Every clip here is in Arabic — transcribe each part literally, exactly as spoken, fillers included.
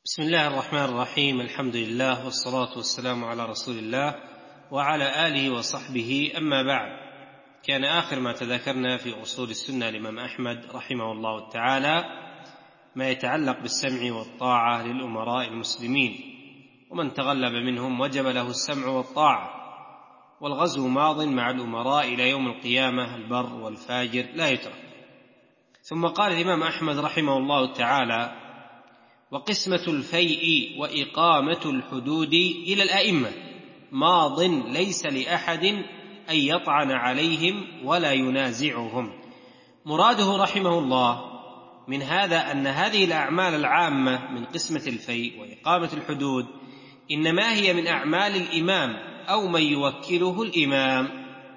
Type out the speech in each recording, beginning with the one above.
بسم الله الرحمن الرحيم. الحمد لله والصلاة والسلام على رسول الله وعلى آله وصحبه، أما بعد. كان آخر ما تذكرنا في أصول السنة الإمام أحمد رحمه الله تعالى ما يتعلق بالسمع والطاعة للأمراء المسلمين، ومن تغلب منهم وجب له السمع والطاعة، والغزو ماض مع الأمراء إلى يوم القيامة، البر والفاجر لا يترك. ثم قال الإمام أحمد رحمه الله تعالى: وقسمة الفيء وإقامة الحدود إلى الأئمة ماض ليس لأحد أن يطعن عليهم ولا ينازعهم. مراده رحمه الله من هذا أن هذه الأعمال العامة من قسمة الفيء وإقامة الحدود إنما هي من أعمال الإمام أو من يوكله الإمام.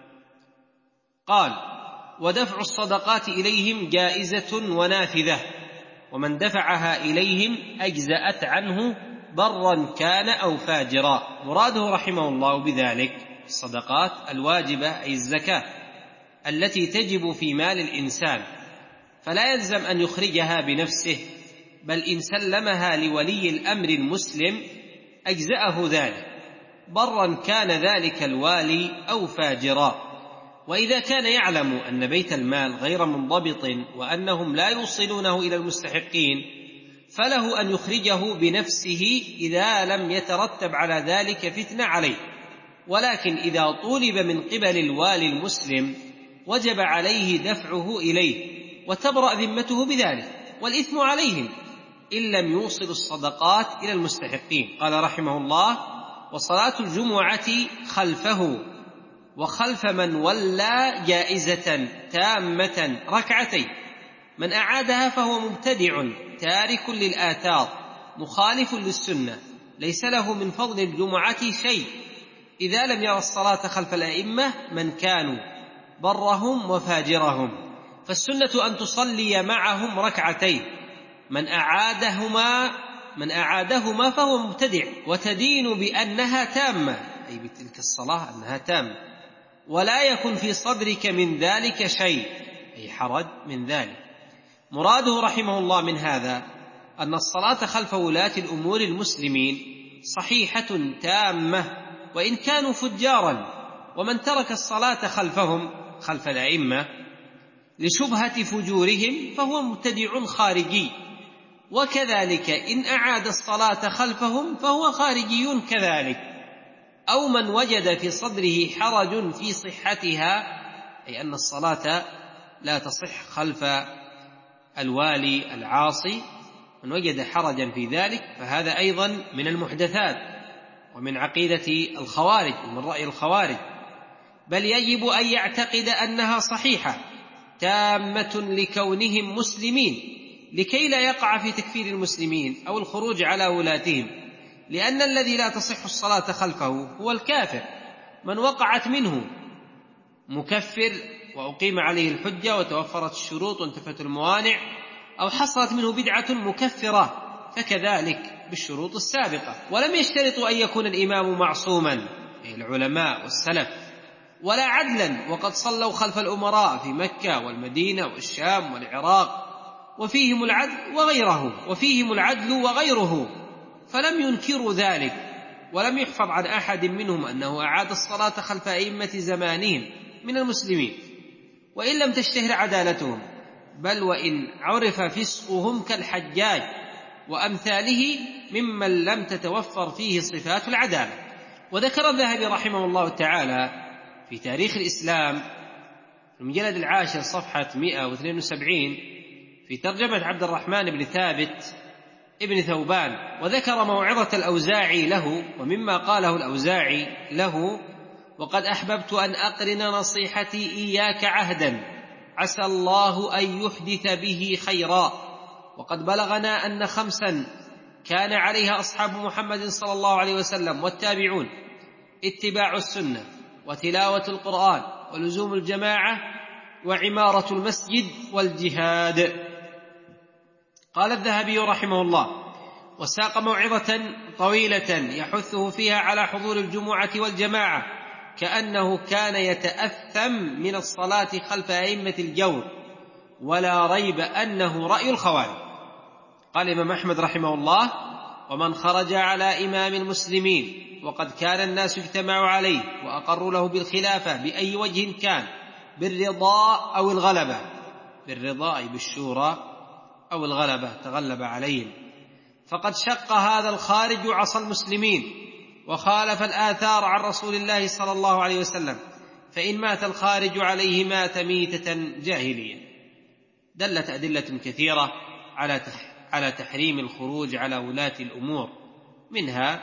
قال: ودفع الصدقات إليهم جائزة ونافذة، ومن دفعها إليهم أجزأت عنه برا كان أو فاجرا. مراده رحمه الله بذلك الصدقات الواجبة، أي الزكاة التي تجب في مال الإنسان، فلا يلزم أن يخرجها بنفسه، بل إن سلمها لولي الأمر المسلم أجزأه ذلك، برا كان ذلك الوالي أو فاجرا. وإذا كان يعلم أن بيت المال غير منضبط وأنهم لا يوصلونه إلى المستحقين فله أن يخرجه بنفسه إذا لم يترتب على ذلك فتنة عليه، ولكن إذا طولب من قبل الوالي المسلم وجب عليه دفعه إليه وتبرأ ذمته بذلك، والإثم عليهم إن لم يوصل الصدقات إلى المستحقين. قال رحمه الله: وصلاة الجمعة خلفه وخلف من ولى جائزة تامة ركعتين، من أعادها فهو مبتدع تارك للآثار مخالف للسنة، ليس له من فضل الجمعة شيء إذا لم يرى الصلاة خلف الأئمة من كانوا برهم وفاجرهم، فالسنة أن تصلي معهم ركعتين، من أعادهما من أعادهما فهو مبتدع، وتدين بأنها تامة، أي بتلك الصلاة أنها تامة، ولا يكن في صدرك من ذلك شيء، أي حرج من ذلك. مراده رحمه الله من هذا أن الصلاة خلف ولاة الأمور المسلمين صحيحة تامة وإن كانوا فجارا، ومن ترك الصلاة خلفهم خلف الأئمة لشبهة فجورهم فهو مبتدع خارجي، وكذلك إن أعاد الصلاة خلفهم فهو خارجي كذلك. أو من وجد في صدره حرج في صحتها، أي أن الصلاة لا تصح خلف الوالي العاصي، من وجد حرجا في ذلك فهذا أيضا من المحدثات ومن عقيدة الخوارج ومن رأي الخوارج، بل يجب أن يعتقد أنها صحيحة تامة لكونهم مسلمين، لكي لا يقع في تكفير المسلمين أو الخروج على ولاتهم، لأن الذي لا تصح الصلاة خلفه هو الكافر، من وقعت منه مكفر وأقيم عليه الحجة وتوفرت الشروط وانتفت الموانع، أو حصلت منه بدعة مكفرة فكذلك بالشروط السابقة. ولم يشترطوا أن يكون الإمام معصوما، أي العلماء والسلف، ولا عدلا، وقد صلوا خلف الأمراء في مكة والمدينة والشام والعراق وفيهم العدل وغيره وفيهم العدل وغيره فلم ينكروا ذلك، ولم يحفظ عن أحد منهم أنه أعاد الصلاة خلف أئمة زمانهم من المسلمين، وإن لم تشتهر عدالتهم، بل وإن عرف فسقهم كالحجاج وأمثاله ممن لم تتوفر فيه صفات العدالة. وذكر الذهبي رحمه الله تعالى في تاريخ الإسلام في المجلد العاشر صفحة مئة واثنين وسبعين في ترجمة عبد الرحمن بن ثابت ابن ثوبان، وذكر موعظة الأوزاعي له، ومما قاله الأوزاعي له: وقد أحببت أن أقرن نصيحتي إياك عهدا عسى الله أن يحدث به خيرا، وقد بلغنا أن خمسا كان عليها أصحاب محمد صلى الله عليه وسلم والتابعون: اتباع السنة، وتلاوة القرآن، ولزوم الجماعة، وعمارة المسجد، والجهاد. قال الذهبي رحمه الله: وساق موعظة طويلة يحثه فيها على حضور الجمعة والجماعة، كأنه كان يتأثم من الصلاة خلف أئمة الجور، ولا ريب أنه رأي الخوارج. قال الإمام أحمد رحمه الله: ومن خرج على إمام المسلمين وقد كان الناس اجتمعوا عليه وأقروا له بالخلافة بأي وجه كان، بالرضا أو الغلبة، بالرضا أي بالشورى أو الغلبة، تغلب عليهم، فقد شق هذا الخارج عصا المسلمين وخالف الآثار عن رسول الله صلى الله عليه وسلم، فإن مات الخارج عليه مات ميتة جاهلية. دلت أدلة كثيرة على على تحريم الخروج على ولاة الأمور، منها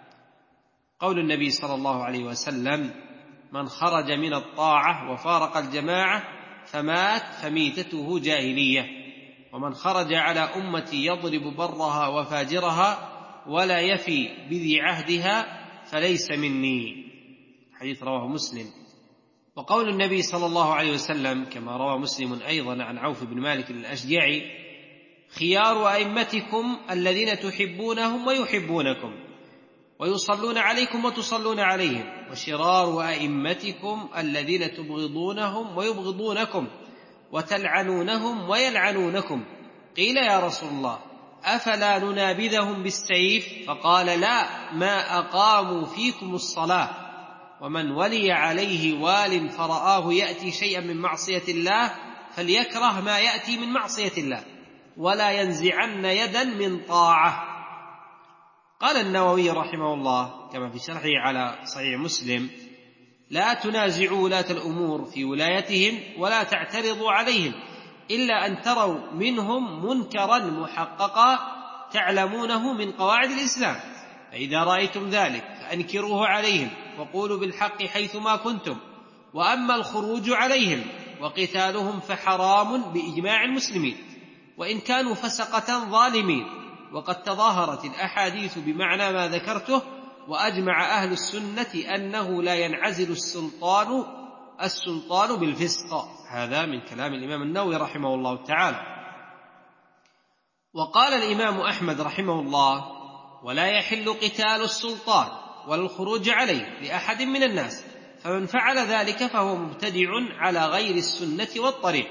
قول النبي صلى الله عليه وسلم: من خرج من الطاعة وفارق الجماعة فمات فميتته جاهلية، ومن خرج على أمتي يضرب برها وفاجرها ولا يفي بذي عهدها فليس مني. حديث رواه مسلم. وقول النبي صلى الله عليه وسلم كما روى مسلم أيضا عن عوف بن مالك الأشجعي: خيار أئمتكم الذين تحبونهم ويحبونكم ويصلون عليكم وتصلون عليهم، وشرار أئمتكم الذين تبغضونهم ويبغضونكم وتلعنونهم ويلعنونكم. قيل: يا رسول الله أفلا ننابذهم بالسيف؟ فقال: لا، ما أقاموا فيكم الصلاة. ومن ولي عليه وال فرآه يأتي شيئا من معصية الله فليكره ما يأتي من معصية الله ولا ينزعن يدا من طاعة. قال النووي رحمه الله كما في شرحه على صحيح مسلم: لا تنازعوا ولاة الأمور في ولايتهم ولا تعترضوا عليهم إلا أن تروا منهم منكرا محققا تعلمونه من قواعد الإسلام، فإذا رأيتم ذلك فأنكروه عليهم وقولوا بالحق حيثما كنتم. وأما الخروج عليهم وقتالهم فحرام بإجماع المسلمين وإن كانوا فسقة ظالمين، وقد تظاهرت الأحاديث بمعنى ما ذكرته، وأجمع أهل السنة أنه لا ينعزل السلطان السلطان بالفسق. هذا من كلام الإمام النووي رحمه الله تعالى. وقال الإمام أحمد رحمه الله: ولا يحل قتال السلطان ولا الخروج عليه لأحد من الناس، فمن فعل ذلك فهو مبتدع على غير السنة والطريق.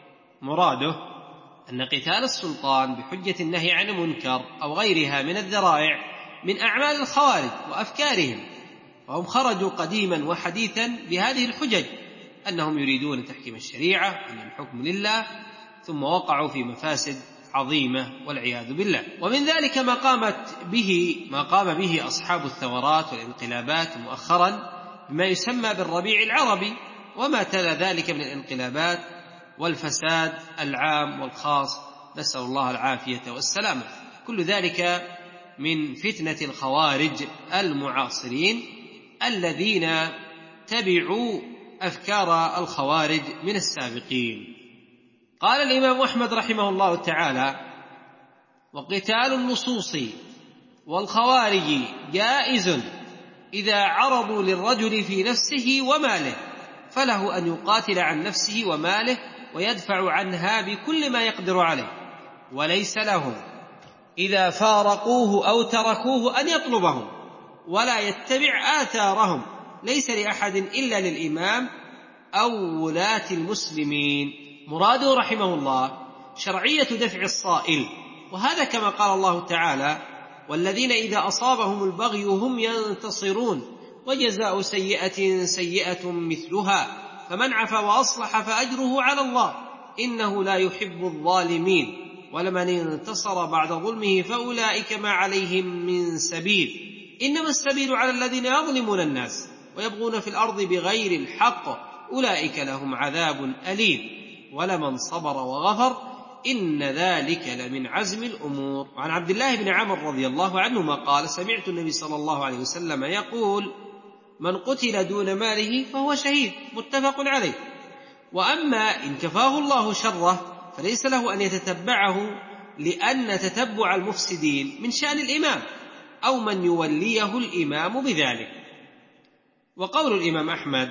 مراده أن قتال السلطان بحجة النهي عن المنكر أو غيرها من الذرائع من أعمال الخوارج وأفكارهم، وهم خرجوا قديما وحديثا بهذه الحجج، أنهم يريدون تحكيم الشريعة وأن الحكم لله، ثم وقعوا في مفاسد عظيمة والعياذ بالله. ومن ذلك ما قامت به ما قام به أصحاب الثورات والانقلابات مؤخرا بما يسمى بالربيع العربي، وما تلا ذلك من الانقلابات والفساد العام والخاص، نسأل الله العافية والسلامة. كل ذلك من فتنة الخوارج المعاصرين الذين تبعوا أفكار الخوارج من السابقين. قال الإمام أحمد رحمه الله تعالى: وقتال اللصوص والخوارج جائز إذا عرضوا للرجل في نفسه وماله، فله أن يقاتل عن نفسه وماله ويدفع عنها بكل ما يقدر عليه، وليس لهم إذا فارقوه أو تركوه أن يطلبهم ولا يتبع آثارهم، ليس لأحد إلا للإمام أو ولاة المسلمين. مراده رحمه الله شرعية دفع الصائل، وهذا كما قال الله تعالى: والذين إذا أصابهم البغي هم ينتصرون وجزاء سيئة سيئة مثلها فمن عفا وأصلح فأجره على الله إنه لا يحب الظالمين ولمن انتصر بعد ظلمه فأولئك ما عليهم من سبيل إنما السبيل على الذين يظلمون الناس ويبغون في الأرض بغير الحق أولئك لهم عذاب أليم ولمن صبر وغفر إن ذلك لمن عزم الأمور. وعن عبد الله بن عمرو رضي الله عنهما قال: سمعت النبي صلى الله عليه وسلم يقول: من قتل دون ماله فهو شهيد، متفق عليه. وأما إن كفاه الله شره فليس له أن يتتبعه، لأن تتبع المفسدين من شأن الإمام أو من يوليه الإمام بذلك. وقول الإمام أحمد: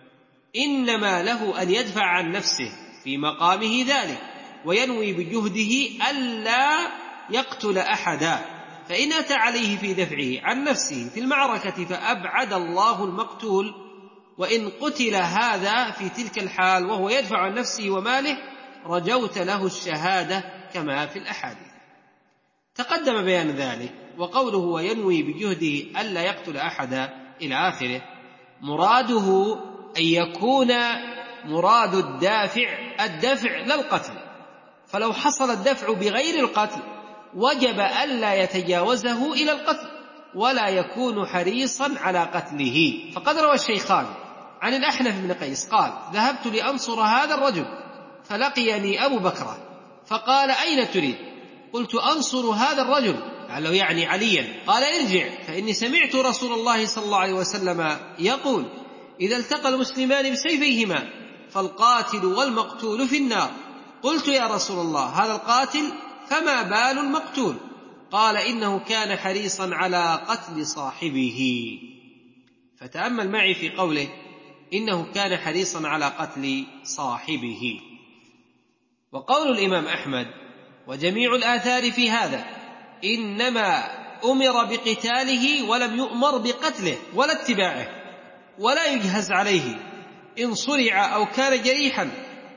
إنما له أن يدفع عن نفسه في مقامه ذلك وينوي بجهده ألا يقتل أحدا، فإن أتى عليه في دفعه عن نفسه في المعركة فأبعد الله المقتول، وإن قتل هذا في تلك الحال وهو يدفع عن نفسه وماله رجوت له الشهادة كما في الأحاديث. تقدم بيان ذلك. وقوله وينوي بجهده ألا يقتل أحدا إلى آخره، مراده أن يكون مراد الدافع الدفع لا القتل، فلو حصل الدفع بغير القتل وجب ألا يتجاوزه إلى القتل ولا يكون حريصا على قتله. فقد روى الشيخان عن الأحنف بن قيس قال: ذهبت لأنصر هذا الرجل فلقيني أبو بكر فقال: أين تريد؟ قلت: أنصر هذا الرجل، لعله يعني عليا. قال: ارجع فإني سمعت رسول الله صلى الله عليه وسلم يقول: إذا التقى المسلمان بسيفيهما فالقاتل والمقتول في النار. قلت: يا رسول الله، هذا القاتل فما بال المقتول؟ قال: إنه كان حريصا على قتل صاحبه. فتأمل معي في قوله إنه كان حريصا على قتل صاحبه. وقول الإمام أحمد وجميع الآثار في هذا إنما أمر بقتاله ولم يؤمر بقتله ولا اتباعه، ولا يجهز عليه إن صرع أو كان جريحا،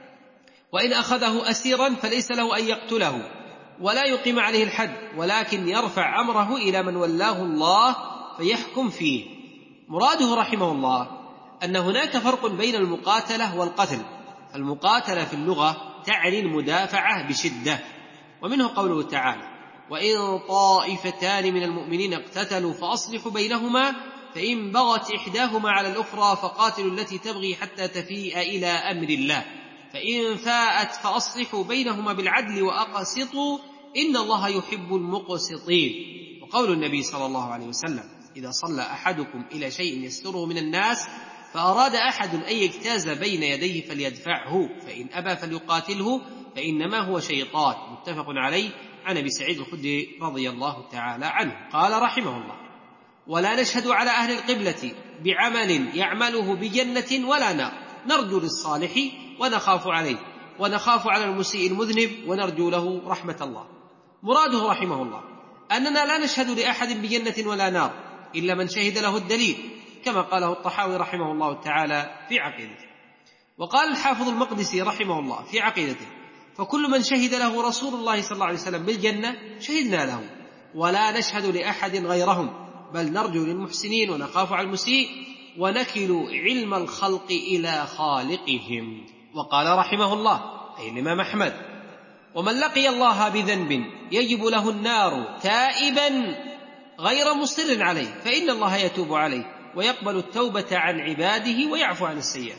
وإن أخذه أسيرا فليس له أن يقتله ولا يقيم عليه الحد، ولكن يرفع أمره إلى من ولاه الله فيحكم فيه. مراده رحمه الله أن هناك فرق بين المقاتلة والقتل. المقاتلة في اللغة تعني المدافعة بشدة، ومنه قوله تعالى: وإن طائفتان من المؤمنين اقتتلوا فأصلحوا بينهما فإن بغت إحداهما على الأخرى فقاتلوا التي تبغي حتى تفيء إلى أمر الله فإن فاءت فأصلحوا بينهما بالعدل وأقسطوا إن الله يحب المقسطين. وقول النبي صلى الله عليه وسلم: إذا صلى أحدكم إلى شيء يستره من الناس فأراد أحد أن يجتاز بين يديه فليدفعه فإن أبى فليقاتله فإنما هو شيطان. متفق عليه. عن أبي سعيد الخدري رضي الله تعالى عنه قال رحمه الله: ولا نشهد على أهل القبلة بعمل يعمله بجنة ولا نار، نرجو للصالح ونخاف عليه، ونخاف على المسيء المذنب ونرجو له رحمة الله. مراده رحمه الله أننا لا نشهد لأحد بجنة ولا نار إلا من شهد له الدليل، كما قاله الطحاوي رحمه الله تعالى في عقيدته. وقال الحافظ المقدسي رحمه الله في عقيدته: فكل من شهد له رسول الله صلى الله عليه وسلم بالجنة شهدنا له، ولا نشهد لأحد غيرهم، بل نرجو للمحسنين ونخاف على المسيء ونكل علم الخلق إلى خالقهم. وقال رحمه الله أي الإمام أحمد: ومن لقي الله بذنب يجب له النار تائبا غير مصر عليه فإن الله يتوب عليه ويقبل التوبة عن عباده ويعفو عن السيئات.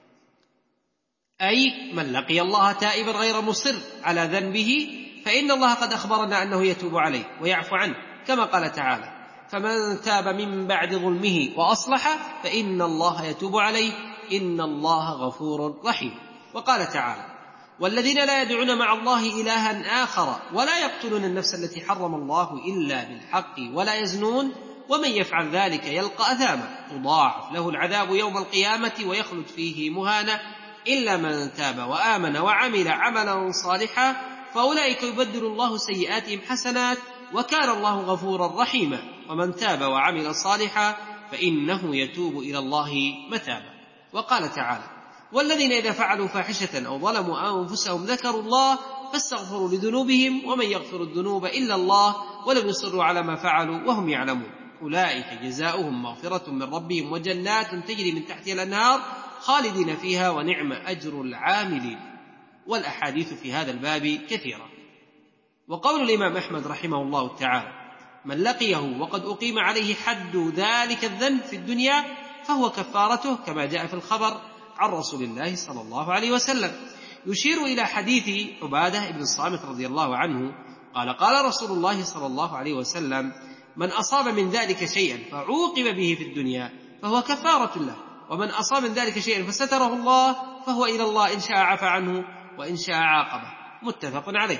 أي من لقي الله تائبا غير مصر على ذنبه فإن الله قد أخبرنا أنه يتوب عليه ويعفو عنه، كما قال تعالى: فمن تاب من بعد ظلمه وأصلح فإن الله يتوب عليه إن الله غفور رحيم. وقال تعالى: والذين لا يدعون مع الله إلها آخر ولا يقتلون النفس التي حرم الله إلا بالحق ولا يزنون ومن يفعل ذلك يلقى أثاما تضاعف له العذاب يوم القيامة ويخلد فيه مهانا إلا من تاب وآمن وعمل عملا صالحا فأولئك يبدل الله سيئاتهم حسنات وكان الله غفورا رحيما ومن تاب وعمل صالحا فإنه يتوب إلى الله متابا. وقال تعالى: والذين إذا فعلوا فاحشة أو ظلموا أنفسهم ذكروا الله فاستغفروا لذنوبهم ومن يغفر الذنوب إلا الله ولم يصروا على ما فعلوا وهم يعلمون أولئك جزاؤهم مغفرة من ربهم وجنات تجري من تحتها الأنهار خالدين فيها ونعم أجر العاملين. والأحاديث في هذا الباب كثيرة. وقول الإمام أحمد رحمه الله تعالى: من لقيه وقد أقيم عليه حد ذلك الذنب في الدنيا فهو كفارته كما جاء في الخبر عن رسول الله صلى الله عليه وسلم، يشير إلى حديث عبادة بن الصامت رضي الله عنه قال: قال رسول الله صلى الله عليه وسلم: من أصاب من ذلك شيئا فعوقب به في الدنيا فهو كفارة له، ومن أصاب من ذلك شيئا فستره الله فهو إلى الله إن شاء عفى عنه وإن شاء عاقبه. متفق عليه.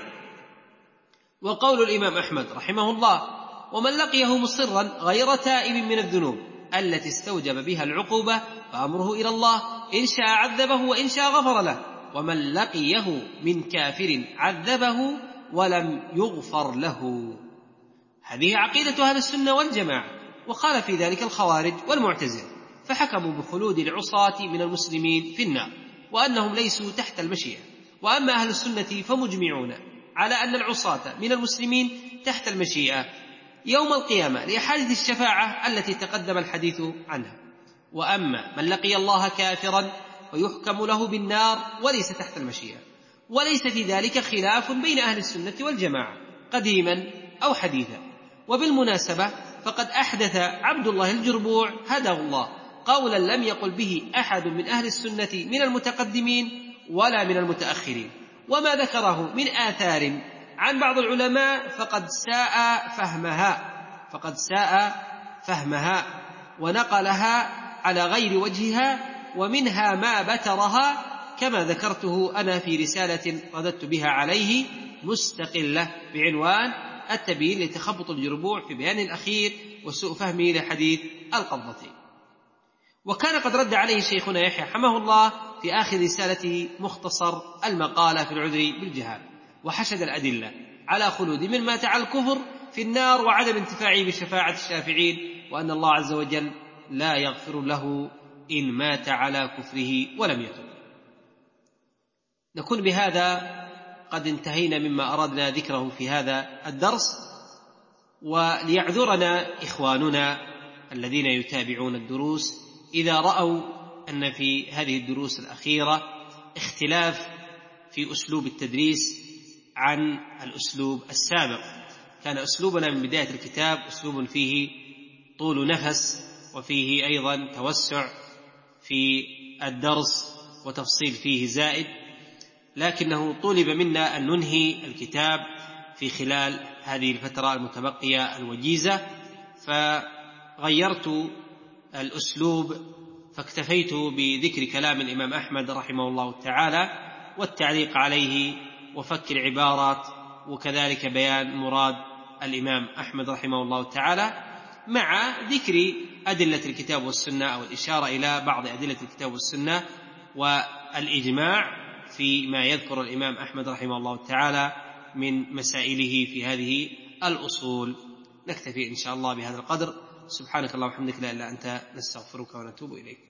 وقول الإمام أحمد رحمه الله: ومن لقيه مصرا غير تائب من الذنوب التي استوجب بها العقوبة فأمره إلى الله إن شاء عذبه وإن شاء غفر له، ومن لقيه من كافر عذبه ولم يغفر له. هذه عقيدة أهل السنة والجماعة. وقال في ذلك الخوارج والمعتزلة فحكموا بخلود العصاة من المسلمين في النار وأنهم ليسوا تحت المشيئة. وأما أهل السنة فمجمعون على أن العصاة من المسلمين تحت المشيئة يوم القيامة لأحاديث الشفاعة التي تقدم الحديث عنها. وأما من لقي الله كافرا ويحكم له بالنار وليس تحت المشيئة، وليس في ذلك خلاف بين أهل السنة والجماعة قديما أو حديثا. وبالمناسبة فقد أحدث عبد الله الجربوع هداه الله قولا لم يقل به أحد من أهل السنة من المتقدمين ولا من المتأخرين، وما ذكره من آثار عن بعض العلماء فقد ساء فهمها فقد ساء فهمها ونقلها على غير وجهها، ومنها ما بترها كما ذكرته أنا في رسالة رددت بها عليه مستقلة بعنوان التبيين لتخبط الجربوع في بيان الأخير وسوء فهمه لحديث القبضتين. وكان قد رد عليه شيخنا يحيى حماه الله في آخر رسالته مختصر المقالة في العذر بالجهال، وحشد الأدلة على خلود من مات على الكفر في النار وعدم انتفاعه بشفاعة الشافعين، وأن الله عز وجل لا يغفر له إن مات على كفره ولم يتب. نكون بهذا قد انتهينا مما أردنا ذكره في هذا الدرس، وليعذرنا إخواننا الذين يتابعون الدروس إذا رأوا أن في هذه الدروس الأخيرة اختلاف في أسلوب التدريس عن الأسلوب السابق. كان أسلوبنا من بداية الكتاب أسلوب فيه طول نفس وفيه أيضا توسع في الدرس وتفصيل فيه زائد، لكنه طلب منا أن ننهي الكتاب في خلال هذه الفترة المتبقية الوجيزة، فغيرت الأسلوب فاكتفيت بذكر كلام الإمام أحمد رحمه الله تعالى والتعليق عليه وفك العبارات، وكذلك بيان مراد الإمام أحمد رحمه الله تعالى مع ذكر أدلة الكتاب والسنة أو الإشارة إلى بعض أدلة الكتاب والسنة والإجماع فيما يذكر الإمام أحمد رحمه الله تعالى من مسائله في هذه الأصول. نكتفي إن شاء الله بهذا القدر. سبحانك اللهم وبحمدك لا إله إلا أنت نستغفرك ونتوب إليك.